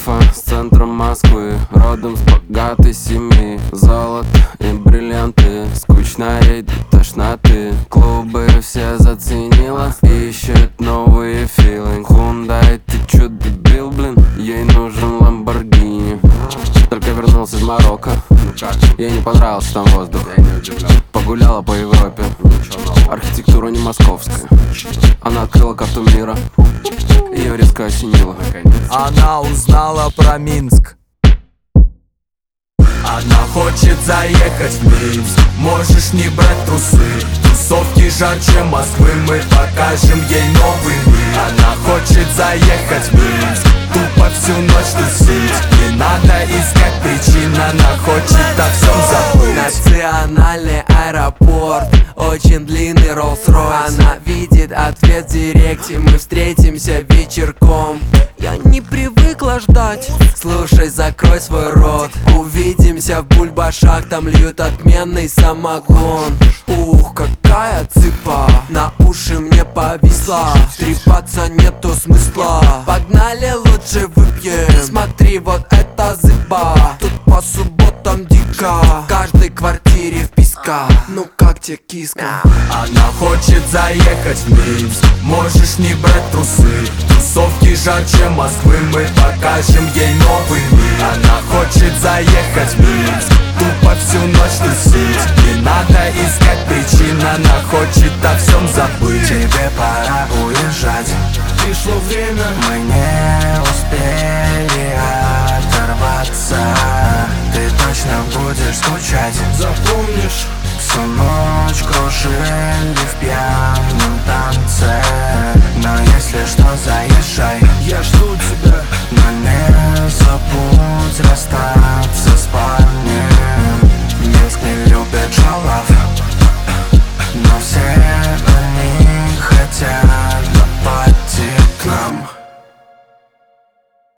Альфа с центра Москвы, родом с богатой семьи. Золото и бриллианты, скучно ей до тошноты. Клубы все заценила, ищет новые филы. Хундай, ты чё, дебил, блин? Ей нужен Ламборгини. Только вернулся из Марокко, ей не понравился там воздух. Погуляла по Европе, архитектура не московская. Она открыла карту мира, ее резко осенило. Она узнала про Минск. Она хочет заехать в Минск. Можешь не брать трусы. Тусовки жарче Москвы, мы покажем ей новый мир. Она хочет заехать в Минск, тупо всю ночь тусить. Не надо искать причин, она хочет о всем забыть. Национальный аэропорт, очень длинный Rolls-Royce. Она видит ответ в директе, мы встретимся вечерком. Я не привыкла ждать. Слушай, закрой свой рот. Увидимся в бульбашах, там льют отменный самогон. Ух, какая цыпа, на уши мне повисла. Трепаться нету смысла. Погнали, лучше выпьем. Смотри, вот это зыба. Тут по субботам дико, в каждой квартире вписка. Ну как тебе, киска? Она хочет заехать в Минск. Можешь не брать трусы. Тусовки жарче Москвы, мы покажем ей новый мир. Она хочет заехать в Минск, тупо всю ночь тусить. Не надо искать причин, она хочет о всем забыть. Тебе пора уезжать, Пришло время. мы не успели оторваться. Ты точно будешь скучать, Запомнишь? всю ночь кружить